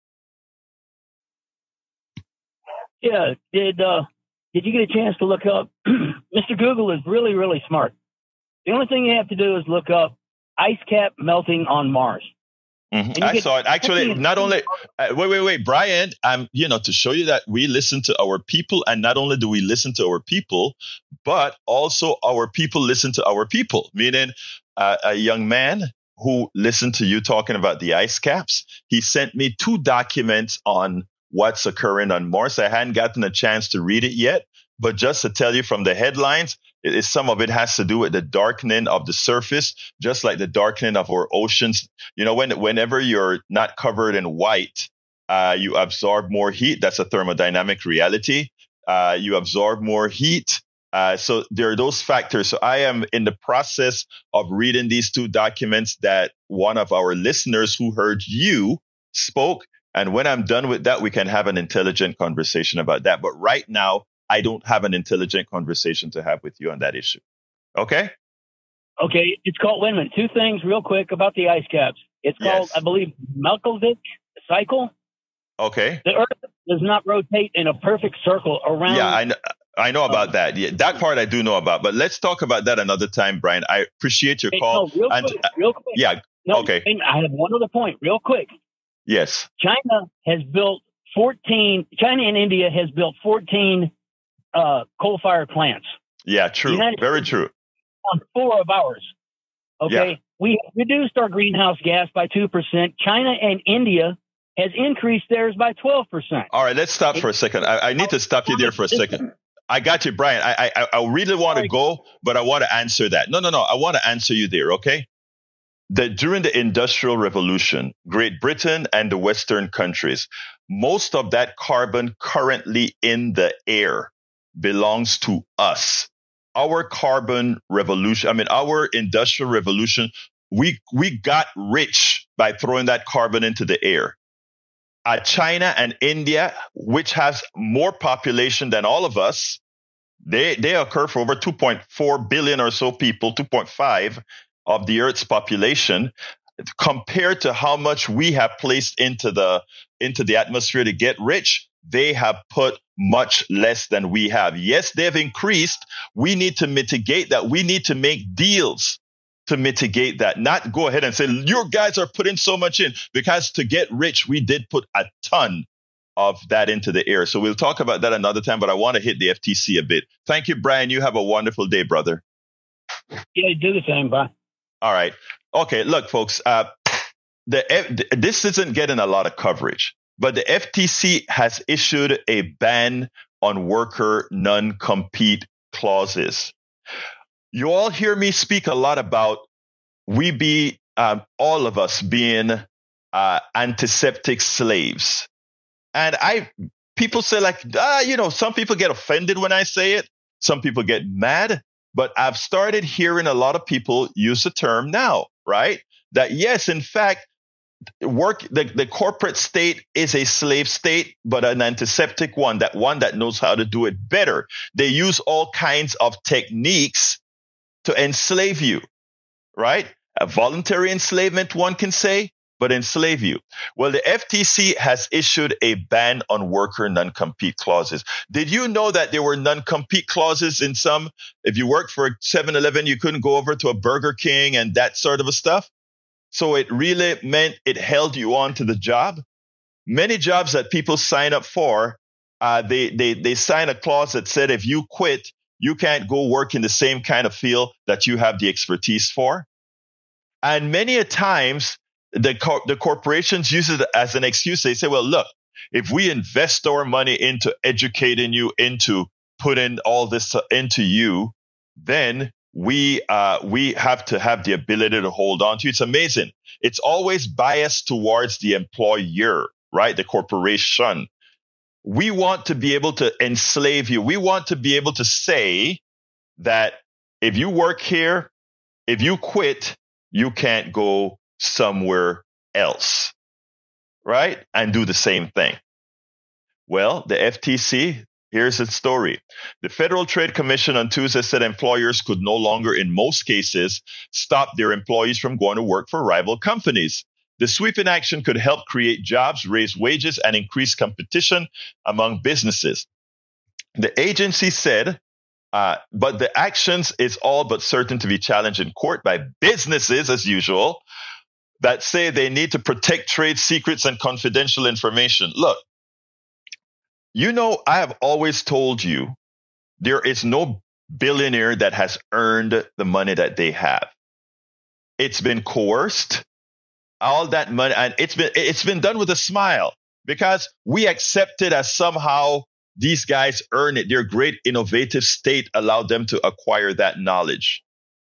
Yeah. Did, uh, did you get a chance to look up? Mister Google is really, really smart. The only thing you have to do is look up ice cap melting on Mars. Mm-hmm. I saw it. Actually, not only, uh, wait, wait, wait, Brian, um, you know, to show you that we listen to our people, and not only do we listen to our people, but also our people listen to our people, meaning uh, a young man who listened to you talking about the ice caps. He sent me two documents on what's occurring on Mars. I hadn't gotten a chance to read it yet, but just to tell you from the headlines, it is, some of it has to do with the darkening of the surface, just like the darkening of our oceans. You know, when whenever you're not covered in white, uh, you absorb more heat. That's a thermodynamic reality. Uh, you absorb more heat. Uh, so there are those factors. So I am in the process of reading these two documents that one of our listeners who heard you spoke. And when I'm done with that, we can have an intelligent conversation about that. But right now, I don't have an intelligent conversation to have with you on that issue. Okay? Okay. It's called, wait a minute, two things real quick about the ice caps. It's called, yes. I believe, Malkovich cycle. Okay. The Earth does not rotate in a perfect circle around. Yeah, I know, I know about that. Yeah, that part I do know about. But let's talk about that another time, Brian. I appreciate your hey, call. No, real and, quick, real quick. Yeah. No, okay. I have one other point, real quick. Yes. China has built fourteen, China and India has built fourteen uh, coal-fired plants. Yeah, true. United Very States true. On four of ours. Okay. Yeah. We reduced our greenhouse gas by two percent. China and India has increased theirs by twelve percent. All right, let's stop for a second. I, I need to stop you there for a second. I got you, Brian. I I, I really want to go, but I want to answer that. No, no, no. I want to answer you there, okay? That during the Industrial Revolution, Great Britain and the Western countries, most of that carbon currently in the air belongs to us. Our carbon revolution, I mean, our industrial revolution, we we got rich by throwing that carbon into the air. Uh, China and India, which has more population than all of us, they they occur for over two point four billion or so people, two point five of the Earth's population, compared to how much we have placed into the into the atmosphere to get rich. They have put much less than we have. Yes, they've increased. We need to mitigate that. We need to make deals to mitigate that, not go ahead and say, your guys are putting so much in, because to get rich, we did put a ton of that into the air. So we'll talk about that another time, but I want to hit the F T C a bit. Thank you, Brian. You have a wonderful day, brother. Yeah, do the same. Bye. All right. Okay. Look, folks, uh, the F- this isn't getting a lot of coverage, but the F T C has issued a ban on worker non-compete clauses. You all hear me speak a lot about we be, um, all of us being uh, antiseptic slaves. And I, people say like, ah, you know, some people get offended when I say it. Some people get mad. But I've started hearing a lot of people use the term now, right? That yes, in fact, work the, the corporate state is a slave state, but an antiseptic one, that one that knows how to do it better. They use all kinds of techniques to enslave you, right? A voluntary enslavement, one can say, but enslave you. Well, the F T C has issued a ban on worker non-compete clauses. Did you know that there were non-compete clauses in some? If you worked for seven eleven, you couldn't go over to a Burger King and that sort of a stuff. So it really meant it held you on to the job. Many jobs that people sign up for, uh, they, they, they sign a clause that said if you quit, you can't go work in the same kind of field that you have the expertise for. And many a times, the, co- the corporations use it as an excuse. They say, well, look, if we invest our money into educating you, into putting all this into you, then we uh, we have to have the ability to hold on to you. It's amazing. It's always biased towards the employer, right? The corporation. We want to be able to enslave you. We want to be able to say that if you work here, if you quit, you can't go somewhere else, right? And do the same thing. Well, the F T C, here's its story. The Federal Trade Commission on Tuesday said employers could no longer, in most cases, stop their employees from going to work for rival companies. The sweeping action could help create jobs, raise wages, and increase competition among businesses. The agency said, uh, but the actions is all but certain to be challenged in court by businesses, as usual, that say they need to protect trade secrets and confidential information. Look, you know, I have always told you there is no billionaire that has earned the money that they have. It's been coerced. All that money, and it's been it's been done with a smile because we accept it as somehow these guys earn it. Their great innovative state allowed them to acquire that knowledge.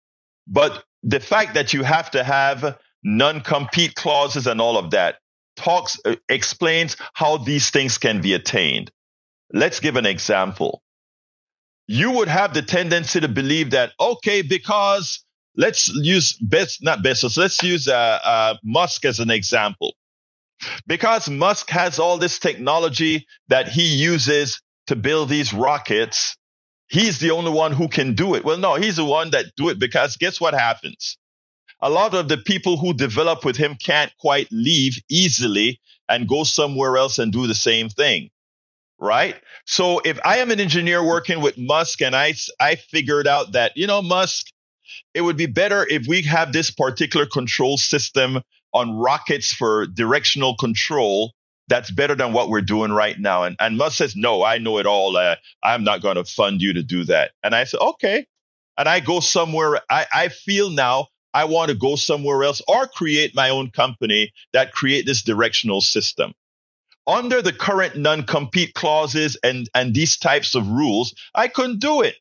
But the fact that you have to have non-compete clauses and all of that talks uh, explains how these things can be attained. Let's give an example. You would have the tendency to believe that, okay, because let's use best, not Bezos. Let's use uh, uh, Musk as an example. Because Musk has all this technology that he uses to build these rockets, he's the only one who can do it. Well, no, he's the one that do it because guess what happens? A lot of the people who develop with him can't quite leave easily and go somewhere else and do the same thing, right? So if I am an engineer working with Musk and I, I figured out that, you know, Musk, it would be better if we have this particular control system on rockets for directional control. That's better than what we're doing right now. And, and Musk says, no, I know it all. Uh, I'm not going to fund you to do that. And I said, okay. And I go somewhere. I, I feel now I want to go somewhere else or create my own company that create this directional system. Under the current non-compete clauses and, and these types of rules, I couldn't do it.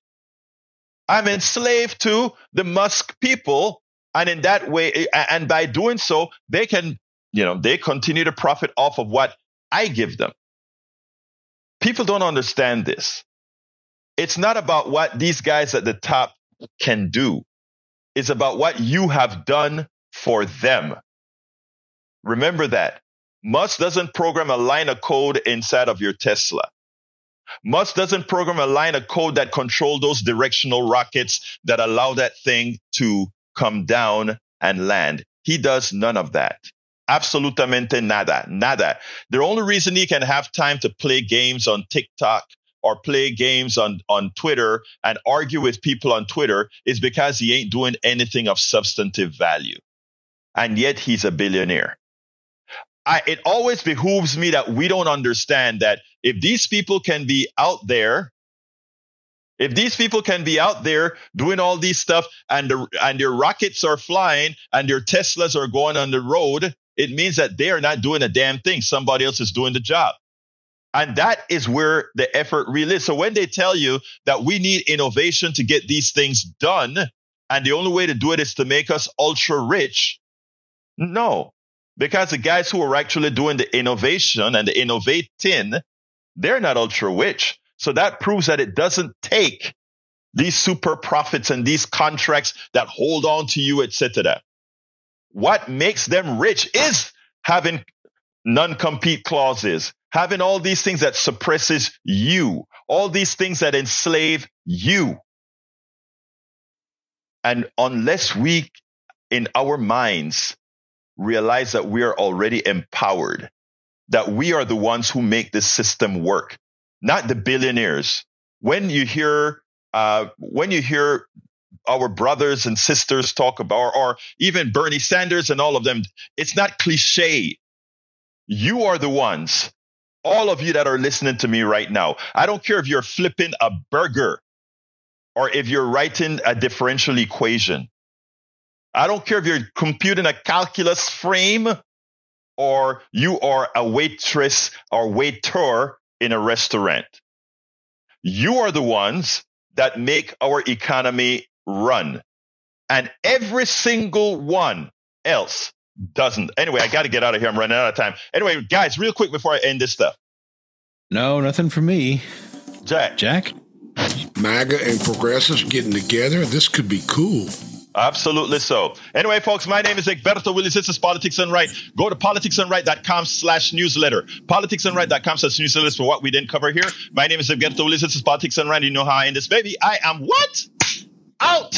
I'm enslaved to the Musk people. And in that way, and by doing so, they can, you know, they continue to profit off of what I give them. People don't understand this. It's not about what these guys at the top can do. It's about what you have done for them. Remember that. Musk doesn't program a line of code inside of your Tesla. Musk doesn't program a line of code that control those directional rockets that allow that thing to come down and land. He does none of that. Absolutamente nada, nada. The only reason he can have time to play games on TikTok or play games on, on Twitter and argue with people on Twitter is because he ain't doing anything of substantive value. And yet he's a billionaire. I, it always behooves me that we don't understand that if these people can be out there, if these people can be out there doing all these stuff and the, and their rockets are flying and their Teslas are going on the road, it means that they are not doing a damn thing. Somebody else is doing the job. And that is where the effort really is. So when they tell you that we need innovation to get these things done, and the only way to do it is to make us ultra rich, no. Because the guys who are actually doing the innovation and the innovating, they're not ultra rich. So that proves that it doesn't take these super profits and these contracts that hold on to you, et cetera. What makes them rich is having non-compete clauses, having all these things that suppresses you, all these things that enslave you. And unless we, in our minds, realize that we are already empowered, that we are the ones who make this system work, not the billionaires. When you hear, uh, when you hear our brothers and sisters talk about, or even Bernie Sanders and all of them, it's not cliche. You are the ones, all of you that are listening to me right now. I don't care if you're flipping a burger or if you're writing a differential equation. I don't care if you're computing a calculus frame or you are a waitress or waiter in a restaurant. You are the ones that make our economy run. And every single one else doesn't. Anyway, I got to get out of here. I'm running out of time. Anyway, guys, real quick before I end this stuff. No, nothing for me. Jack. Jack? MAGA and progressives getting together. This could be cool. Absolutely so. Anyway, folks, my name is Egberto Willis. This is Politics and Right. Go to politicsandright.com slash newsletter. politicsandright.com slash newsletter for what we didn't cover here. My name is Egberto Willis. This is Politics and Right. You know how I end this, baby. I am what? Out!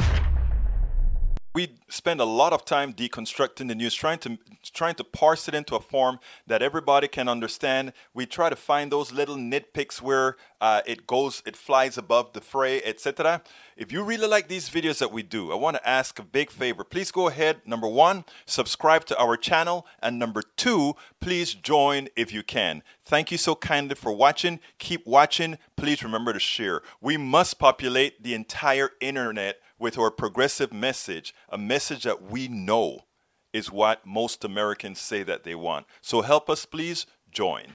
We spend a lot of time deconstructing the news, trying to trying to parse it into a form that everybody can understand. We try to find those little nitpicks where uh, it goes, it flies above the fray, et cetera. If you really like these videos that we do, I want to ask a big favor. Please go ahead. Number one, subscribe to our channel, and number two, please join if you can. Thank you so kindly for watching. Keep watching. Please remember to share. We must populate the entire internet with our progressive message, a message that we know is what most Americans say that they want. So help us, please join.